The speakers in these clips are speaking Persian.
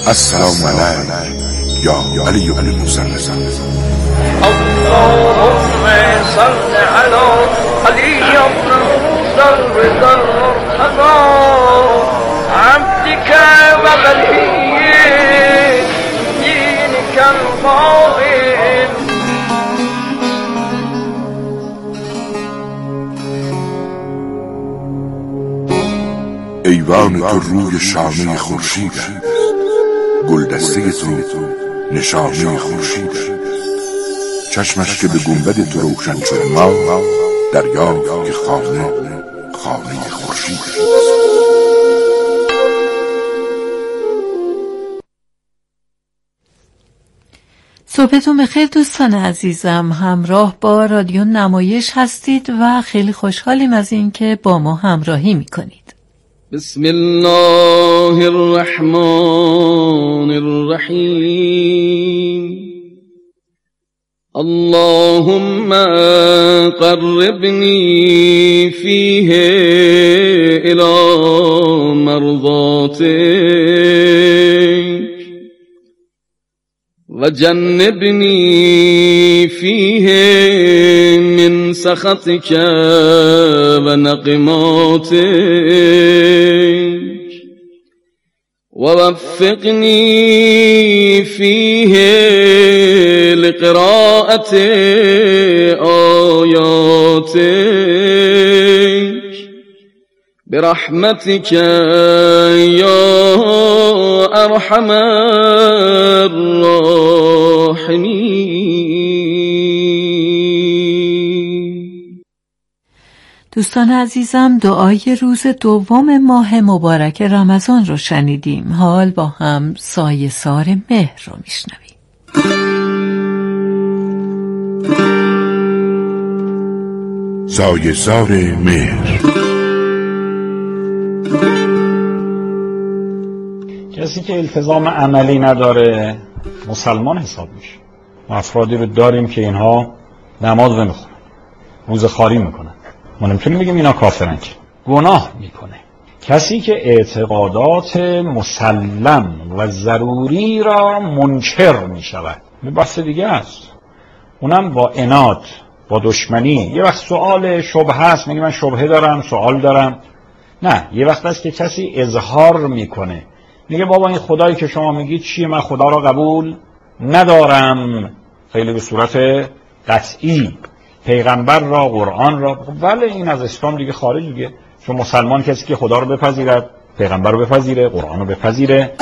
السلام علیک یا علی بن موسی. اللهم صل على علي بن موسى الرضا عبدك وولي دينك القائم. ایوان تو روی شانه خورشید است، گلدسته تو نشانه خورشید است. چشمش که به گنبد تو روشن شد ما دریافت که خانه خورشید است. صبحتون بخیر دوستان عزیزم، همراه با رادیو نمایش هستید و خیلی خوشحالیم از این که با ما همراهی میکنید. بسم الله الرحمن الرحیم. اللهم قربني فيه إلى مرضاتك وجنبني فيه من سخطك ونقماتك ووفقني فيه لقراءة آياتك برحمتك يا أرحم الراحمين. دوستان عزیزم، دعای روز دوم ماه مبارک رمضان رو شنیدیم. حال با هم سایه‌سار مهر رو میشنویم. سایه‌سار مهر. کسی که التزام عملی نداره مسلمان حساب میشه. ما افرادی رو داریم که اینها نماز نمیخونن، روزه خواری میکنن. ما نمیتونیم بگیم اینا کافرن، که گناه میکنه. کسی که اعتقادات مسلم و ضروری را منکر میشود، به بحث دیگه است. اونم با عناد، با دشمنی. یه وقت سوال شبهه است، میگه من شبهه دارم، سوال دارم. نه، یه وقت است که کسی اظهار میکنه، میگه بابا این خدایی که شما میگید چیه؟ من خدا را قبول ندارم. خیلی به صورت قطعی پیغمبر را، قرآن را. ولی این از اسلام دیگه خارج دیگه. چون مسلمان کسی که خدا رو بپذیرد، پیغمبر رو بپذیره، قرآن رو بپذیره.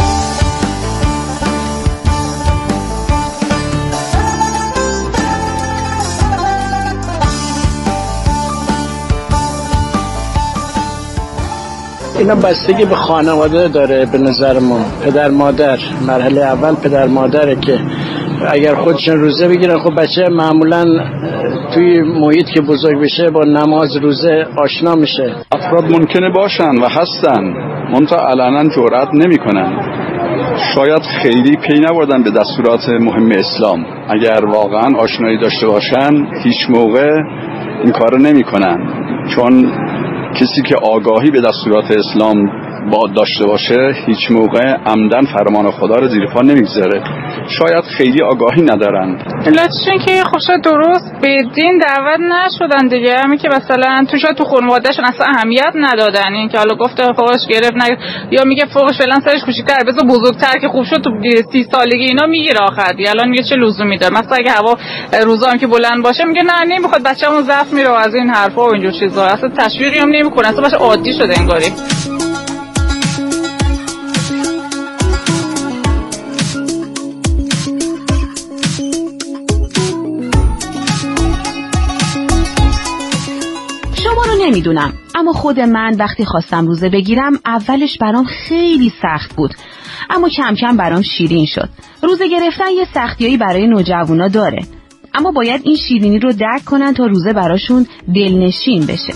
اینا بستگی به خانواده داره. به نظر ما پدر مادر، مرحله اول پدر مادره که اگر خودشون روزه بگیرن، خب بچه معمولا توی محیط که بزرگ بشه با نماز روزه آشنا میشه. افراد ممکنه باشن و هستن، منتها علنا جرئت نمیکنن. شاید خیلی پی نبردن به دستورات مهم اسلام. اگر واقعا آشنایی داشته باشن هیچ موقع این کارو نمیکنن، چون کسی که آگاهی به دستورات اسلام داشته باشه هیچ موقع عمدن فرمان خدا رو زیر پا نمیگذاره. شاید خیلی آگاهی ندارن. علتشون که خوشا درست به دین دعوت نشدن دیگه. همین که مثلا تو خانواده‌شون اصلا اهمیت ندادن. این که حالا گفته فوقش گرفت یا میگه فوقش فعلا سرش کوچیک‌تر، بذار بزرگتر که خوب شد تو 30 سالگی اینا میگیره آخر. الان میگه چه لزومی داره؟ مثلا اگه هوا روزا هم که بلند باشه میگه نه نمیخواد، بچه‌مون ضعف میره از این حرفا و اینجور چیزا. اصلا تشویقی هم نمیکنه، اصلا باشه عادی شده انگاری. نمیدونم، اما خود من وقتی خواستم روزه بگیرم اولش برام خیلی سخت بود، اما کم کم برام شیرین شد. روزه گرفتن یه سختیایی برای نوجوانا داره، اما باید این شیرینی رو درک کنن تا روزه براشون دلنشین بشه.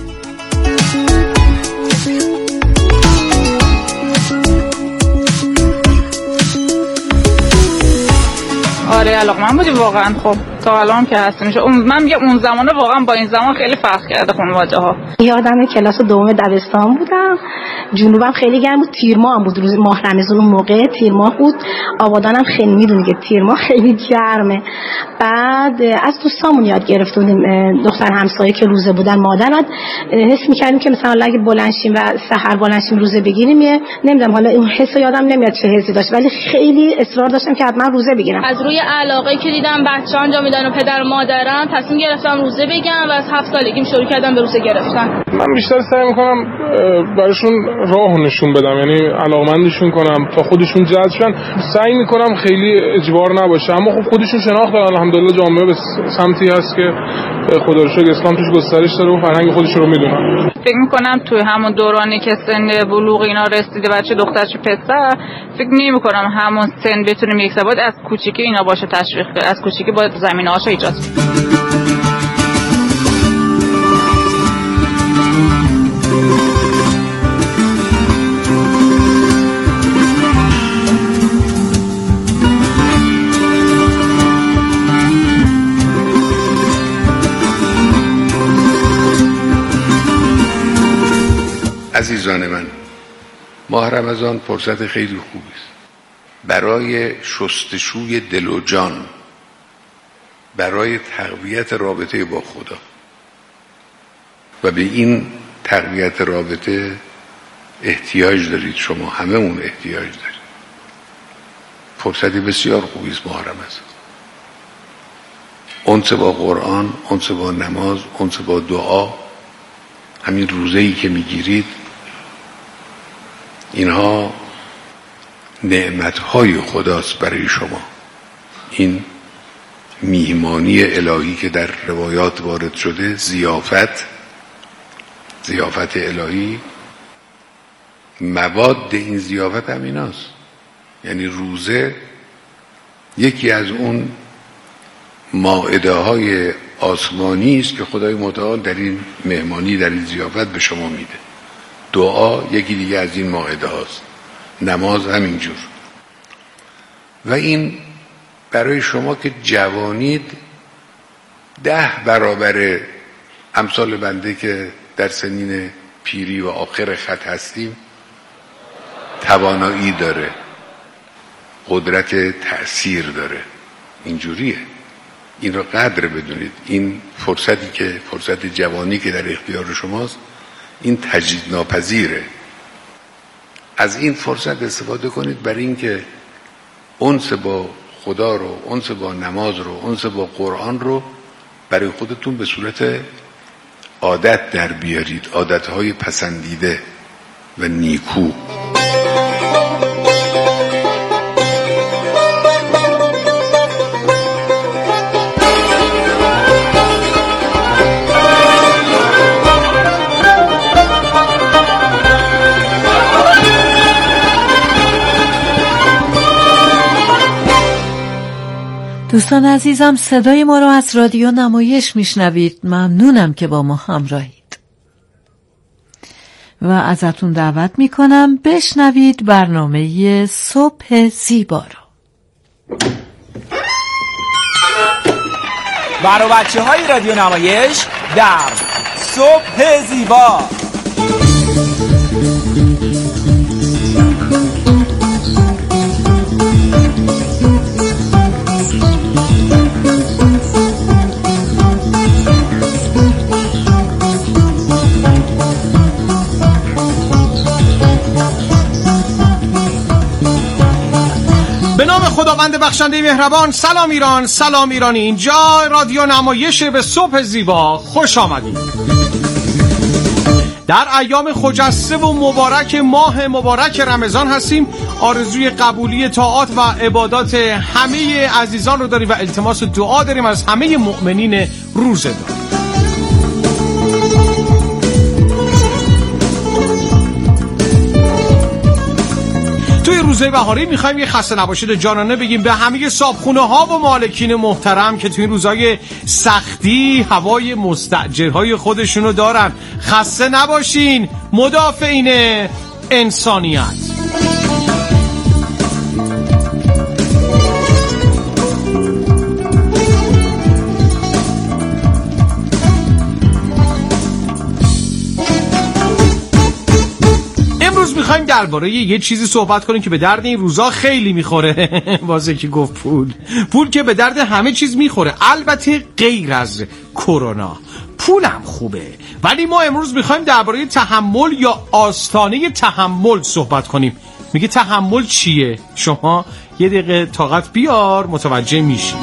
آره علاقه‌مند بودی واقعا. خب تا الان که هستیم من میگم اون زمانه واقعا با این زمان خیلی فرق کرده خانواده‌ها. یادم کلاس دوم دبستان بودم، جنوبم خیلی گرم بود، تیر ماه بود، روز ماه رمضان اون موقع تیر ماه بود، آبادانم خیلی میدونی که تیر ماه خیلی گرمه. بعد از دوستامون یاد گرفته بودیم، دختر همسایه که روزه بودن، مادرم حس میکردیم که مثلا اگه بلند شیم و سحر بلند شیم روزه بگیریم، نمیدونم حالا اون حسو یادم نمیاد چه حسی داشت، ولی خیلی اصرار داشتم که حتما روزه بگیرم. از روی علاقه که دیدم بچه‌ها انجام میدن و پدر و مادرم، تصمیم گرفتم روزه بگیرم و از 7 سالگیم شروع کردم به روزه گرفتن. من بیشتر سعی میکنم براشون راه نشون بدم، یعنی علاقمندشون کنم تا خودشون جذب شن. سعی میکنم خیلی اجبار نباشه، اما خب خودشون شناخت دارن. الحمدلله جامعه به سمتی هست که خدا رو شکر اسلام توش گسترش داره و فرهنگ خودش رو میدونن. فکر میکنم توی همون دورانی که سن بلوغ اینا رسیده، بچه دختر چه پسر، فکر نمیکنم همون سن بتونیم یک سباد از کوچیکی اینا باشه تشویق کنه، از کوچیکی باید زمینه‌هاش ایجاد کنه. عزیزان من، ماه رمضان فرصت خیلی خوبی است برای شستشوی دل و جان، برای تقویت رابطه با خدا و به این تقویت رابطه احتیاج دارید. شما همه اون احتیاج دارید. فرصتی بسیار خوبی است ماه رمضان. انس با قرآن، انس با نماز، انس با دعا، همین روزه‌ای که میگیرید، اینها نعمت‌های خداست برای شما. این میهمانی الهی که در روایات وارد شده، ضیافت الهی، مواد این ضیافت هم ایناست. یعنی روزه یکی از اون مائده های آسمانی است که خدای متعال در این مهمانی، در این ضیافت به شما میده. دعا یکی دیگه از این مائده هاست، نماز همینجور. و این برای شما که جوانید 10 برابر امثال بنده که در سنین پیری و آخر خط هستیم توانایی داره، قدرت تأثیر داره. اینجوریه. این رو قدر بدونید. این فرصتی که فرصت جوانی که در اختیار شماست، این تجدید ناپذیره. از این فرصت استفاده کنید برای اینکه انس با خدا رو، انس با نماز رو، انس با قرآن رو برای خودتون به صورت عادت در بیارید، عادتهای پسندیده و نیکو. دوستان عزیزم، صدای ما رو از رادیو نمایش میشنوید. ممنونم که با ما همراهید و ازتون دعوت میکنم بشنوید برنامه صبح زیبا رو. برای بچه های رادیو نمایش در صبح زیبا. به نام خداوند بخشنده مهربان. سلام ایران، سلام ایرانی. اینجا رادیو نمایش به صبح زیبا. خوش آمدید. در ایام خجسته و مبارک ماه مبارک رمضان هستیم. آرزوی قبولی طاعات و عبادات همه عزیزان رو داریم و التماس دعا داریم از همه مؤمنین روزه‌دار. توی روزه بهاری میخوایم یه خسته نباشید جانانه بگیم به همه صابخونه ها و مالکین محترم که توی این روزهای سختی هوای مستأجرهای خودشونو دارن. خسته نباشین، مدافعین انسانیت. درباره یه چیزی صحبت کنیم که به درد این روزا خیلی میخوره. واسه کی گفت پول که به درد همه چیز میخوره، البته غیر از کرونا. پولم خوبه، ولی ما امروز میخوایم درباره تحمل یا آستانه تحمل صحبت کنیم. میگه تحمل چیه؟ شما یه دقیقه طاقت بیار متوجه میشی.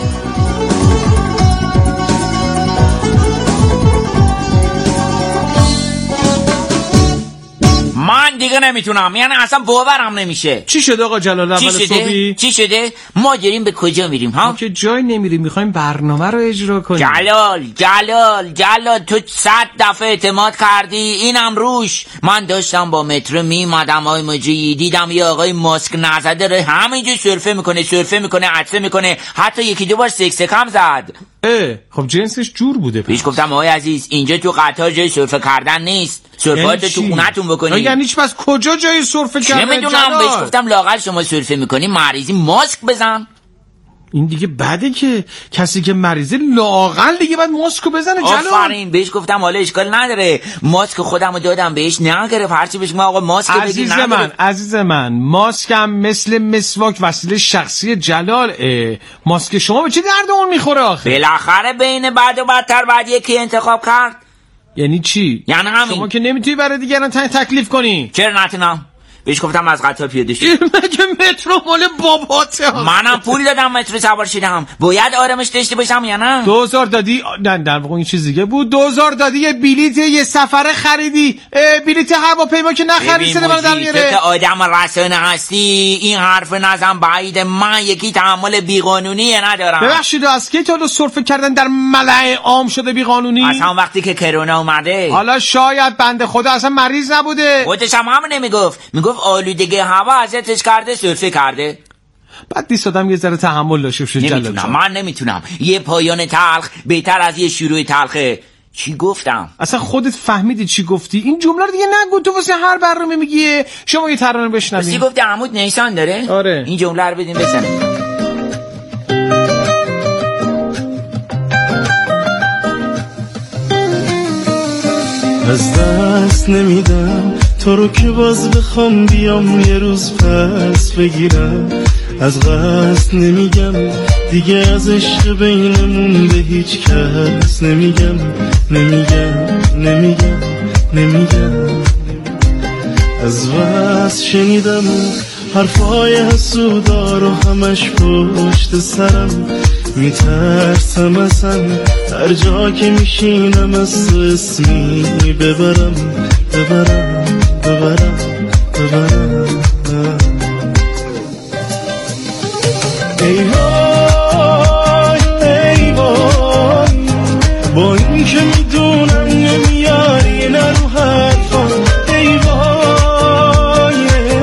من دیگه نمیتونم، یعنی اصلا باورم نمیشه. چی شده آقا جلال؟ اول صبحی چی شده؟ ما داریم به کجا میریم ها؟ ما که جای نمیریم، میخوایم برنامه رو اجرا کنیم. جلال تو 100 دفعه اعتماد کردی، اینم روش. من داشتم با مترو میمادم آقای مجری، دیدم یه آقای ماسک نزده رو همینجور سرفه میکنه عطسه میکنه، حتی یکی دو بار سکسکم زد. خب جنسش جور بوده. پیش گفتم آقای عزیز اینجا تو قطار جای سرفه کردن نیست، سرفه‌ات تو خونه‌تون بکنید. یعنی چی؟ پس کجا جای سرفه کردن؟ نمیدونم. بهش گفتم لااقل شما سرفه میکنی مریضی ماسک بزن. این دیگه بده که کسی که مریضه لااقل دیگه باید ماسکو بزنه جلال. آفرین. بهش گفتم حالا اشکال نداره، ماسک خودمو دادم بهش، نگرفت. هرچی بهش گفتم آقا ماسک بگیر. عزیز من ماسکم مثل مسواک وسیله شخصی جلال. ماسک شما به چه درد اون میخوره آخه؟ بالاخره بین بد و بدتر بعد یکی انتخاب کرد. یعنی چی؟ یعنی همین. شما که نمیتونی برای دیگران تکلیف کنی. چرا نتونم؟ بهش گفتم از قطار پیاده شو. مگه مترو مال باباته؟ منم پول دادم مترو سوار شدم، باید آرامش داشته باشم یا نه؟ 2000 دادی؟ نه در واقع این چیز دیگه بود. 2000 دادی یه بلیت یه سفر خریدی، بلیت هواپیما که نخریدی سه برادر میاره. تو آدم رسانه هستی، این حرف نزن بعید. من یکی تحمل بیقانونی ندارم. ببخشید از کی تا سرفه کردن در ملأ عام شده بیقانونی؟ اصلا وقتی که کرونا اومده. حالا شاید بنده خدا اصلا مریض نبوده، خودش هم نمیگفت، میگفت آلودگی هوا ازتش کرده سرفه کرده. بعد دیست آدم یه ذره تحمل داشته باشه جلال جان. من نمیتونم. یه پایان تلخ بهتر از یه شروع تلخه. چی گفتم؟ اصلا خودت فهمیدی چی گفتی؟ این جمله رو دیگه نگو، تو واسه هر برنامه میگی. شما یه ترانه بشنویم. چی گفتی؟ عمود نیسان داره؟ آره. این جمله رو بدین بزنیم. از دست نمیدم تو رو که باز بخوام بیام یه روز پس بگیرم، از قصد نمیگم دیگه، از عشق بینمون به هیچ کس نمیگم. از وصل شنیدم حرفای حسودا رو همش پشت سرم، میترسم اصلا هر جا که میشینم از تو اسمی ببرم. ای وای با این که میدونم نمیاری نرو حرفان. ای وای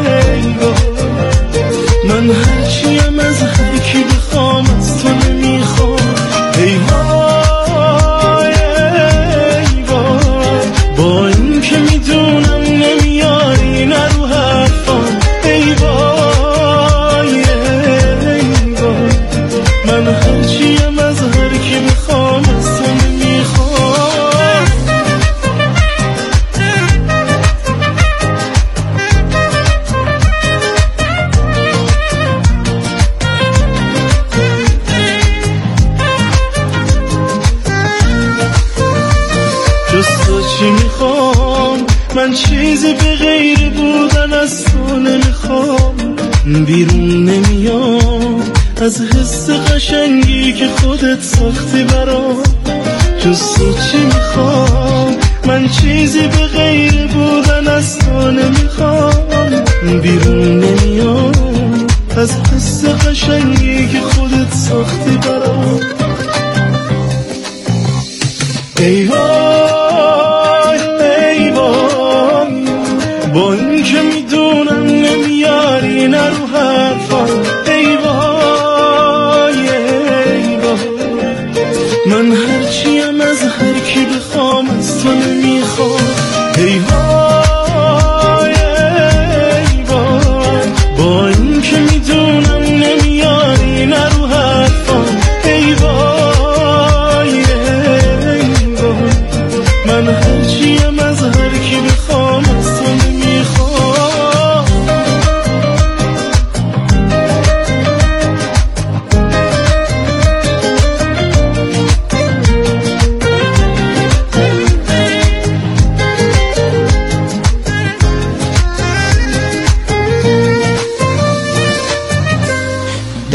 من هرچیم از هر کی بخوام از تو نمیخوام. ای وای با این که میدونم نمیاری نرو حرفان. ای وای من هرچیم از هر کی بخوام از تو نمیخوام. جز تو چی میخوام؟ من چیزی به غیر بودن از تو نمیخوام. بیرون نمیام از حس قشنگی که خودت ساختی برام. جز تو چی میخوام؟ من چیزی به غیر بودن از تو نمیخوام. بیرون نمیام از حس قشنگی که خودت ساختی برام. ای وای با این که میدونم نمیاری نرو حرفان. ای وای من هرچیم از هر کی بخوام از تو نمیخوام. ای وای با این که میدونم نمیاری نرو حرفان. ای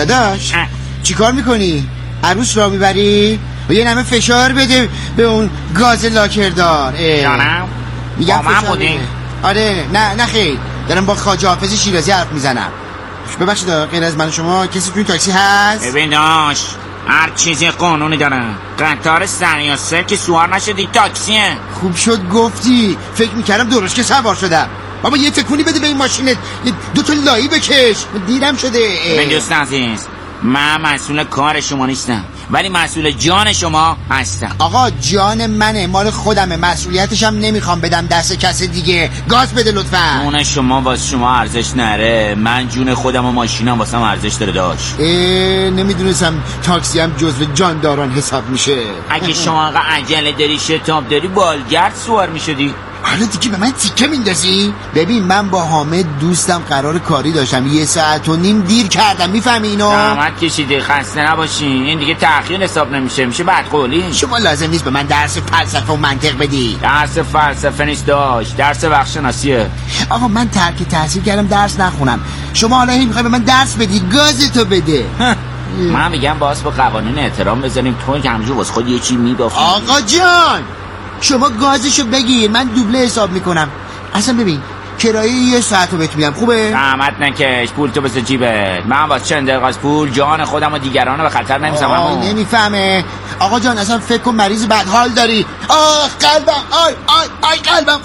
داداش چیکار میکنی؟ عروس را میبری؟ و یه نمه فشار بده به اون گاز لاکردار. جانم میگم با من بودی؟ آره نه خیر، دارم با خواجه حافظ شیرازی حرف میزنم. ببخشید غیر از من و شما کسی توی تاکسی هست؟ ببین داش، هر چیزی قانونی داره. قطار سریاسه که سوار نشدی تاکسیه. خوب شد گفتی، فکر میکردم درست که سوار شدم. بابا یه تکونی بده به این ماشینت، دو تا لایی بکش، دیرم شده. من دوست عزیز، من مسئول کار شما نیستم ولی مسئول جان شما هستم. آقا جان منه، مال خودمه، مسئولیتشم نمیخوام بدم دست کس دیگه. گاز بده لطفا. جون شما واسه شما ارزش نره، من جون خودم و ماشینم واسم ارزش داره داشت. نمیدونستم تاکسی هم جزو جانداران حساب میشه. اگه شما انقدر عجله داری شتاب داری بالگرد سوار میشدی. حالا دیگه به من تیکه میندازی؟ ببین من با حامد دوستم قرار کاری داشتم، 1.5 ساعت دیر کردم، میفهمی اینو؟ زحمت کشیدی، خسته نباشی، این دیگه تأخیر حساب نمیشه، میشه بدقولی. شما لازم نیست به من درس فلسفه و منطق بدی. درس فلسفه نیست داشت، درس وقت‌شناسیه. آقا من ترک تحصیل کردم درس نخونم، شما حالا هی میخوای به من درس بدی؟ گازتو بده. من میگم باز به قوانین احترام بذاریم، تو همجور واسه خود یه چی میبافی. آقا جان شما گازشو بگیر، من دوبله حساب میکنم. اصلا ببین کرایه 1 ساعت رو بهت میدم، خوبه؟ زحمت نکش، پول تو بذار جیبت. من واسه چند دقیقه از پول جان خودم و دیگرانو به خطر نمیذارم. نمیفهمه آقا جان، اصلا فکر کن مریض بدحال داری. قلبم، آی قلبم،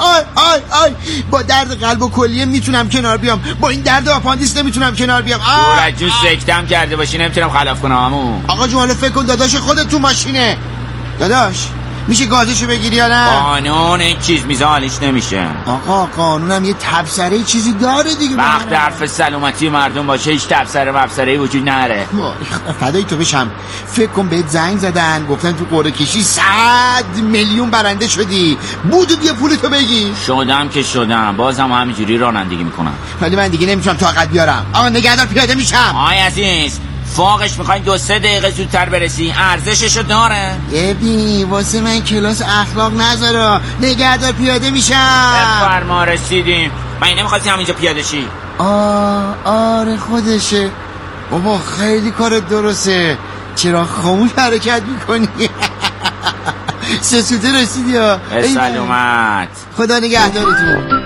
آی با درد قلب و کلیه میتونم کنار بیام، با این درد آپاندیس نمیتونم کنار بیام. دور از جون سکتم کرده باشی نمیتونم خلاف کنم عمو. آقا جون حالا فکر کن داداش خودت تو ماشینه. داداش میشه گازشو بگیری یا نه؟ قانون این چیز میزالیش نمیشه. آقا قانونم یه تبصره چیزی داره دیگه. وقت حرف سلامتی مردم باشه هیچ تبصره مبصره‌ای وجود نداره. فدای تو بشم، فکر کن بهت زنگ زدن گفتن تو قرعه کشی 100 میلیون برنده شدی، بودو بیا پولتو بگی. شدم که شدم، بازم همینجوری رانندگی میکنم. ولی من دیگه نمیتونم طاقت بیارم. آقا نگهدار پیاده میشم. آی عزیز فوقش میخواین 2-3 دقیقه زودتر برسی، ارزششو داره. واسه من کلاس اخلاق نذاره، نگهدار پیاده میشم. بفرما رسیدیم. من نمیخواستی همینجا پیاده شی؟ آره خودشه. بابا خیلی کارت درسته، چرا خاموش حرکت میکنی؟ 3 سوته رسیدی ها. سلامت. خدا نگهدارتون.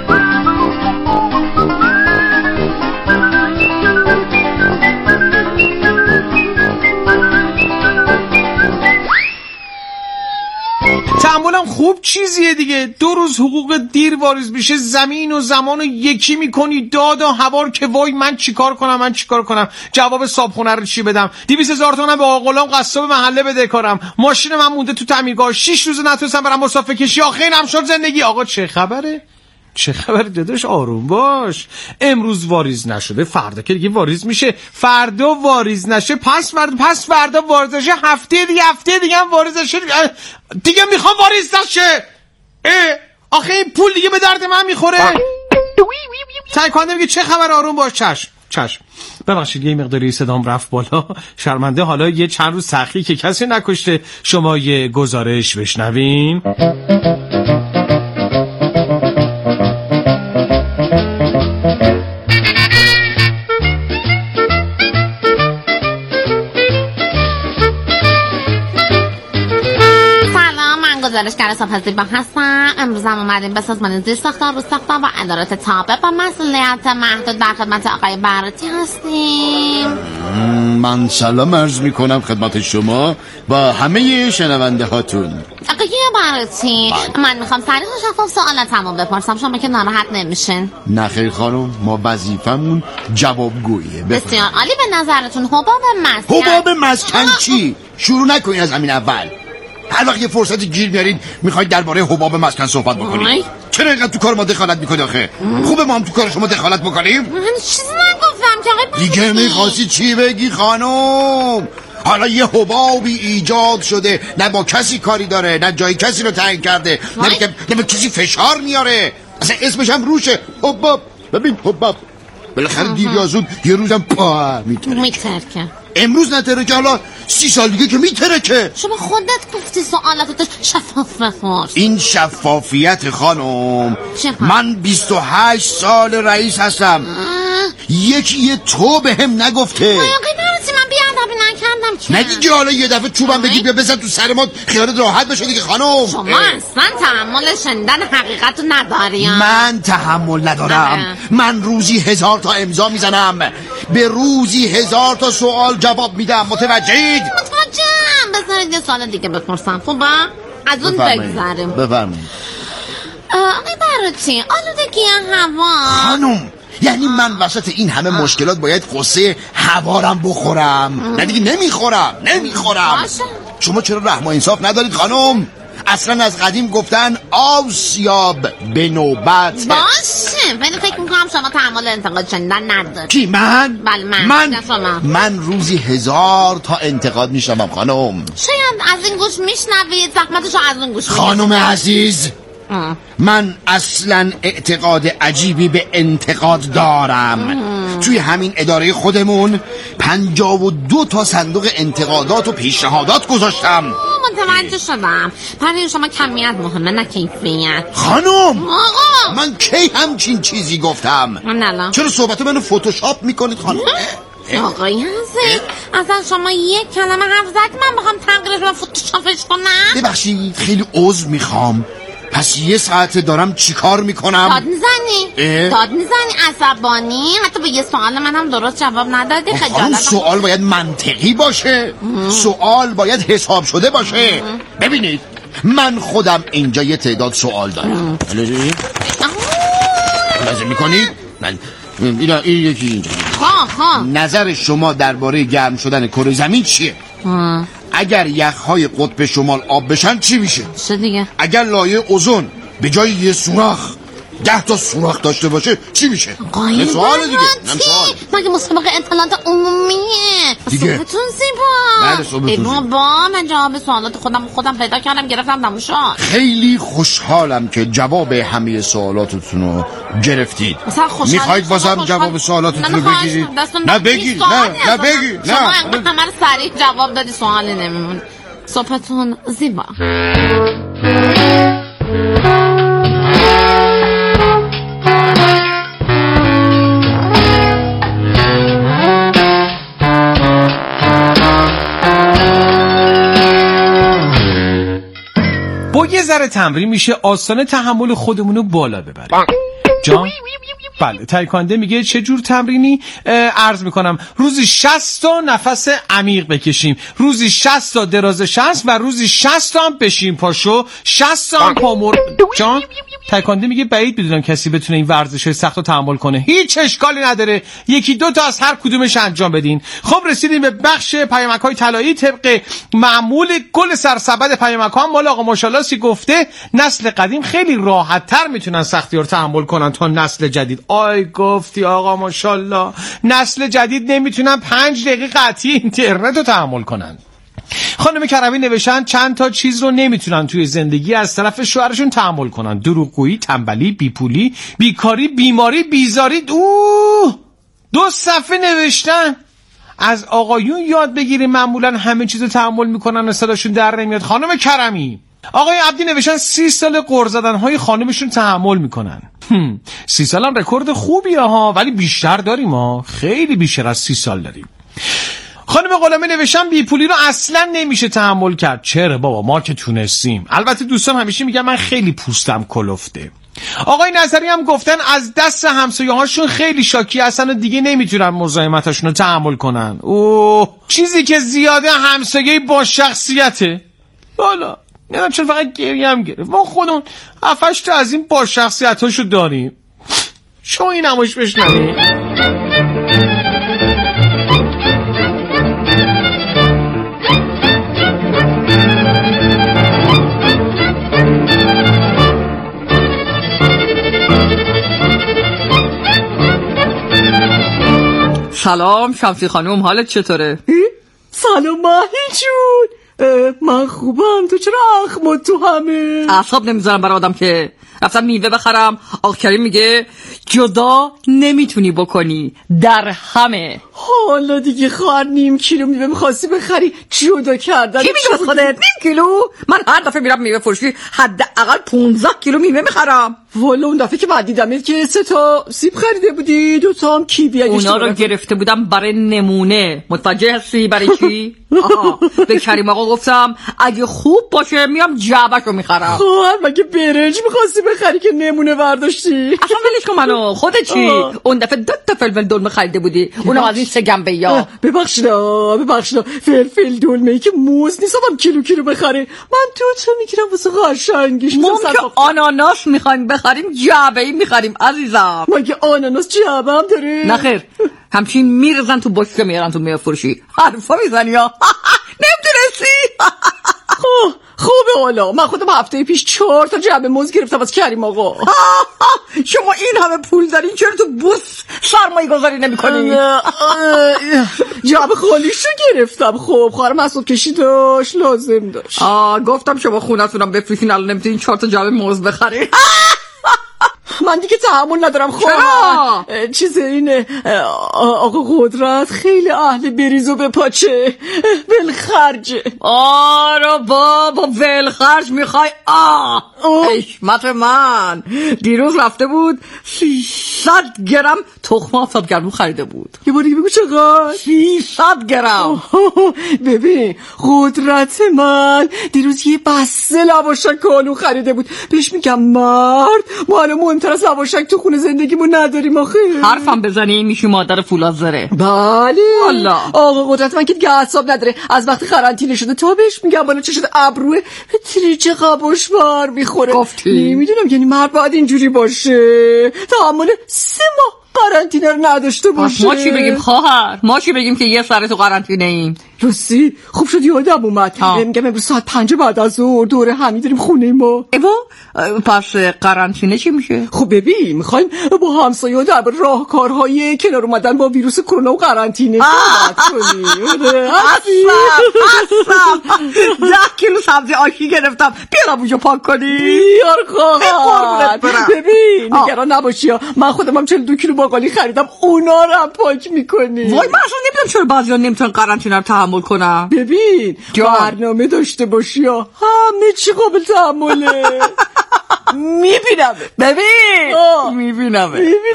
تحملم خوب چیزیه دیگه. 2 روز حقوق دیر واریز میشه، زمین و زمان رو یکی میکنی، داد و هوار که وای من چیکار کنم، جواب صابخونه رو چی بدم، 200,000 تومن به آقلام قصاب محله بده کارم، ماشین من مونده تو تعمیرگاه، 6 روز نتونستم برم مسافه کشی، آخه اینم شد زندگی. آقا چه خبره داداش؟ آروم باش. امروز واریز نشده فردا که دیگه واریز میشه، فردا واریز نشه پس فردا واریز نشه، هفته دیگه هم واریز نشه، دیگه میخوام واریز نشه. آخه این پول دیگه به درد من میخوره. سعی کنم میگه چه خبر؟ آروم باش. چشم. ببخشید یه مقداری صدام رفت بالا، شرمنده. حالا یه چند روز سخی که کسی نکشته، شما یه گزارش بشنوین. گزارشگر صبح زیبا هستم. امروز هم اومدیم به سازمان زیر ساختار رو ساختار و ادارات تابع با مسئولیت محدود در خدمت آقای براتی هستیم. من سلام عرض میکنم خدمت شما با همه شنونده هاتون. آقای براتی من میخوام صریح و شفاف سوالاتمو بپرسم، شما که ناراحت نمیشین؟ نه خیر خانم، ما وظیفمون جوابگوییه. بسیار عالی. به نظرتون حباب مسکن چی؟ شروع نکنید از همین اول. هر وقت یه فرصتی گیر میارین میخواید درباره حباب مسکن صحبت بکنید. چرا اینقدر تو کار ما دخالت میکنید آخه؟ خوبه ما هم تو کار شما دخالت بکنیم؟ من چیزی نگفتم که آقای دیگه میخواستی چی بگی خانم؟ حالا یه حبابی ایجاد شده، نه با کسی کاری داره، نه جای کسی رو تعیین کرده، نه به کسی فشار میاره، اصلا اسمش هم روشه، حباب. ببین حباب بالاخره دیر یا زود یه روزم پا میترکه. امروز نترکه، حالا 30 سال دیگه که میترکه. شما خودت گفتی سوالاتت شفاف بپرس. این شفافیت خانم. من 28 سال رئیس هستم. یکی یه تو به هم نگفته. آقای نمیتونم که. نه دیگه حالا یه دفعه چوبم بگی بیا بزن تو سر ما خیالت راحت بشه دیگه خانم. شما اصلا تحمل شنیدن حقیقت رو نداری. من تحمل ندارم. من روزی 1000 تا امضا میزنم، به روزی 1000 تا سوال جواب میدم. متوجهید؟ متوجهم. بذارید یه سوال دیگه بپرسم خوبه؟ از اون بگذاریم. بفرمایید. آقای باروتی، آلودگی هوا. خانم یعنی من وسط این همه مشکلات باید قصه هوارم بخورم؟ نه دیگه نمیخورم. شما چرا رحم و انصاف ندارید خانم؟ اصلا از قدیم گفتن آسیاب به نوبت. باشه ولی فکر میکنم شما تحمل انتقاد شنیدن ندارید. کی؟ من؟ بله من روزی 1000 تا انتقاد میشنوم خانم. شاید از این گوش میشنوید، زحمتشو از اون گوش میشنوید. خانم عزیز من اصلا اعتقاد عجیبی به انتقاد دارم. توی همین اداره خودمون 52 تا صندوق انتقادات و پیشنهادات گذاشتم. متوجه شدم. برای شما کمیت مهمه نه کیفیت. خانم من کی همچین چیزی گفتم؟ چرا صحبت منو فتوشاپ میکنید خانم؟ آقای عزیز اصلا شما یک کلمه حرف زد من بخوام تغییرش رو فتوشاپش کنم؟ ببخشید خیلی عذر میخوام. پس یه ساعته دارم چیکار میکنم؟ داد میزنی عصبانی. حتی به یه سوال من هم درست جواب ندادی. خجالت. سوال باید منطقی باشه. سوال باید حساب شده باشه. ببینید من خودم اینجا یه تعداد سوال دارم. لازم میکنید؟ این یکی اینجا. نظر شما درباره گرم شدن کره زمین چیه؟ اگر یخهای قطب شمال آب بشن چی میشه؟ چه دیگه؟ اگر لایه اوزون به جای یه سوراخ 10 تا سوراخ داشته باشه چی میشه؟ قایم سوال دیگه. مگه مسابقه اطلاعات عمومیه؟ صبحتون زیبا. بله صبحتون زیبا. با من جواب سوالات خودم پیدا کردم گرفتم نموشا. خیلی خوشحالم که جواب همه سوالاتتون رو گرفتید. میخواید بازم جواب سوالاتتون رو بگیرید؟ نه بگیر. نه بگیر. شما همه رو سریع جواب دادی سوالی نمیمون. صبحتون زیبا. با یه ذره تمرین میشه آستانه تحمل خودمونو بالا ببریم. جان؟ بله تایکوانده میگه چه جور تمرینی؟ عرض میکنم روزی 60 تا نفس عمیق بکشیم، روزی 60 تا دراز 60 و روزی 60 تا هم بشیم پاشو، 60 تا هم پامور. جان؟ تایکوانده میگه بعید بدونم کسی بتونه این ورزش سخت رو تحمل کنه. هیچ اشکالی نداره، یکی دو تا از هر کدومش انجام بدین. خب رسیدیم به بخش پیامک‌های طلایی. طبق معمول گل سرسبد پیامک‌ها مال آقا ماشاءالله گفته نسل قدیم خیلی راحت‌تر میتونن سختی‌ها رو تحمل کنن تا نسل جدید. آی گفتی آقا ماشاءالله، نسل جدید نمیتونن 5 دقیقه قطعی اینترنت رو تحمل کنن. خانم کرمی نوشتن چند تا چیز رو نمیتونن توی زندگی از طرف شوهرشون تحمل کنن: دروغگویی، تنبلی، بیپولی، بیکاری، بیماری، بیزاری. 2 صفحه نوشتن. از آقایون یاد بگیریم، معمولا همه چیز رو تحمل میکنن و صداشون در نمیاد. خانم کرمی. آقای عبدی نوشتن 30 سال غر زدن‌های خانمشون تحمل میکنن. 30 سال هم رکورد خوبیه ها، ولی بیشتر داریم ها، خیلی بیشتر از 30 سال داریم. خانم غلامی نوشتن بیپولی رو اصلا نمیشه تحمل کرد. چرا بابا، ما که تونستیم. البته دوستان همیشه میگن من خیلی پوستم کلفته. آقای نظری هم گفتن از دست همسایه‌هاشون خیلی شاکی هستن و دیگه نمیتونن مزاحمتاشون رو تحمل کنن. چیزی که زیاده همسایه با شخصیته. والا نمیدونم چرا فقط گریه هم گرفت. ما خودمون 7-8 تا از این با شخصیتاشو داریم. شما این نمایش بشنوید. سلام شمسی خانم، حالت چطوره؟ سلام ماهی جون، من خوبم. تو چرا اخمت تو همه؟ اعصاب نمیذارم برای آدم که رفتم میوه بخرم. آقا کریم میگه جدا نمیتونی بکنی، در همه. حالا دیگه خواهر نیم کیلو میوه میخواستی بخری جدا کردن. کی میگه خودت نیم کیلو؟ من هر دفعه میرم میوه فروشی حداقل 15 کیلو میوه میخرم. والا اون دفعه که بعد دیدم که 3 تا سیب خریده بودی، 2 تا هم کیوی. اونا رو گرفته بودم برای نمونه. متوجه هستی برای چی؟ به کریم آقا گفتم اگه خوب باشه میام جعبه‌شو میخرم. خواهر مگه برنج میخواستی بخری که نمونه برداشتی؟ اصلا ولش کن منو. خودت چی؟ اون دفعه 2 تا فلفل دلمه خریده بودی، اونم از این 3 گنبه یا. ببخشید فلفل دلمه‌ای که موز نیست آدم کیلو بخره. من 2 تا میگیرم واسه قشنگیش. ما که آناناس میخوایم بخریم جعبه‌ای میخریم عزیزم. مگه آناناس جعبه هم داره؟ نه خیر، همچین میرزن تو بشکه میارن تو میوه فروشی. حرفا میزنی یا نمیدونستی؟ خوبه حالا من خودم هفته پیش 4 تا جعبه موز گرفتم از کریم آقا. شما این همه پول دارین چرا تو بوس سرمایه گذاری نمی‌کنی؟ جعبه خالیشو گرفتم. خب خواهر مسعود کشی داشت لازم داشت. گفتم شما خونتونم بفروشین الان نمیتونین 4 تا جعبه موز بخرین. من دیگه تحمل ندارم خواهر. چیز اینه آقا قدرت خیلی اهل بریز و بپاچه، ولخرجه. آره بابا ولخرج میخوای؟ حشمت من دیروز رفته بود 300 گرم تخم آفتابگردون خریده بود. یه بار دیگه بگو چقدر؟ 300 گرم. ببین قدرت من دیروز یه بسته لواشک کالو خریده بود. بهش میگم مرد ما الان مهمتر از لواشک تو خونه زندگیمون نداریم آخه. حرفم بزنی میشی مادر فولادزره. بله والله. آقا قدرت من که دیگه اعصاب نداره. از وقتی قرنطینه شده تا بهش میگم بالا چه شده ابروه تریچه قباش بر میخوره. گفتی نمیدونم یعنی مرد باید اینجوری باشه تحمل 3 ماه قرنطینه رو نداشته باشه. ما چی بگیم خواهر؟ ما چی بگیم که یه سر تو قرنطینه ایم؟ راستی خوب شد یادم اومد. میگم امروز ساعت 5 بعد از ظهر دوره همی داریم خونه ما. پس قرنطینه چی میشه؟ خب ببین میخوایم با همسایه‌ها در راهکارهای کنار اومدن با ویروس کرونا و قرنطینه صحبت کنیم. اصلا 10 کیلو سبزی آشی گرفتم بیارم اونجا پاک کنی. بیار خواهر. ببین نگران نباشی من خودم هم 42 کیلو باقالی خریدم اونا رو هم پاک میکنی. وای من اصلا نمیدونم چرا بعضیا نمیتونن قرنطینه رو تحمل کنن. ببین برنامه داشته باشی همه چی قابل تحمله. میبینم ببین میبینم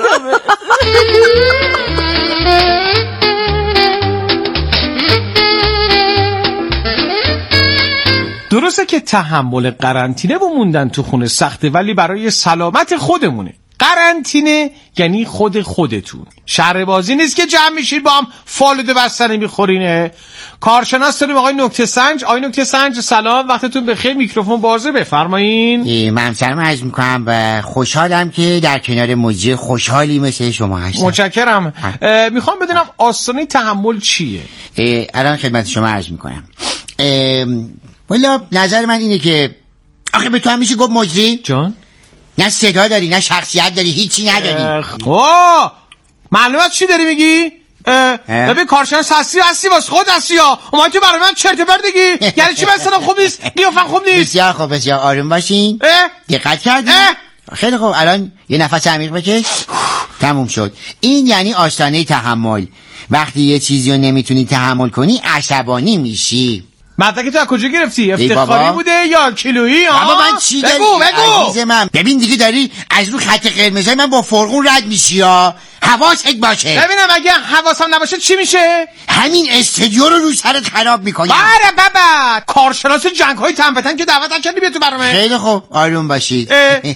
درسته که تحمل قرنطینه و موندن تو خونه سخته ولی برای سلامت خودمونه. قرنطینه یعنی خودتون. شهر بازی نیست که جمع میشید با هم فالوده بستنی میخورینه. کارشناس داریم آقای نکته سنج. آقای نکته سنج سلام، وقتتون بخیر، میکروفون بازه، بفرمایین. من سلام عرض میکنم و خوشحالم که در کنار موجی خوشحالی مثل شما هستم. متشکرم. میخوام بدونم آستانه تحمل چیه؟ الان خدمت شما عرض میکنم. والا نظر من اینه که آخه به تو هم میشه گفت مجری جان؟ نه صدا داری نه شخصیت داری هیچی نداری. معلومات چی داری میگی؟ ببین کارشناس هستی واسه خود هستی ها اومد تو برای من چرت پرت بگی. یعنی چی؟ من صدام خوب نیست، قیافم خوب نیست. بسیار خوب، بسیار آروم باشین. دقت کردی؟ خیلی خوب. الان یه نفس عمیق بکش. تموم شد. این یعنی آستانه تحمل. وقتی یه چیزی رو نمیتونی تحمل کنی عصبانی میشی. مدرک تو از کجا گرفتی؟ افتخاری بوده یا کیلویی؟ بابا من چی داری؟ بگو عزیز من. ببین دیگه داری از رو خط قرمز من با فرقون رد میشی ها. حواست باشه. ببینم اگه حواسم نباشه چی میشه؟ همین استودیو رو سرت خراب میکنم. باره بابا کارشناس جنگ‌های تنبتن که دعوت کردی بیا تو برنامه. خیلی خوب آروم باشید.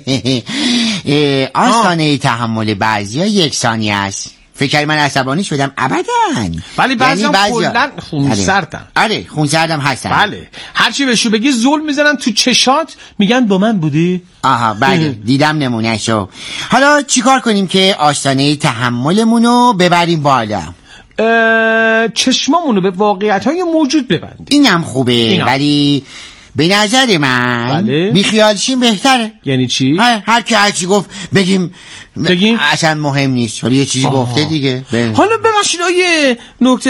آستانه تحمل بعضیا یکسانی است. فکر من عصبانی شدم ابداً. ولی بعضی هم کلاً خونسردن. آره خونسردم هستن. بله هرچی بهشو بگی ظلم میزنن تو چشات میگن با من بودی. آها بله دیدم نمونهشو. حالا چیکار کنیم که آستانه تحملمونو ببریم بالا؟ چشمامونو به واقعیت‌های موجود ببندیم. اینم خوبه ولی به نظر من بیخیالشیم بهتره. یعنی چی؟ هر کی هرچی گفت بگیم اصلا مهم نیست. ولی یه چیزی گفته دیگه. حالا ببخشید آیه نکته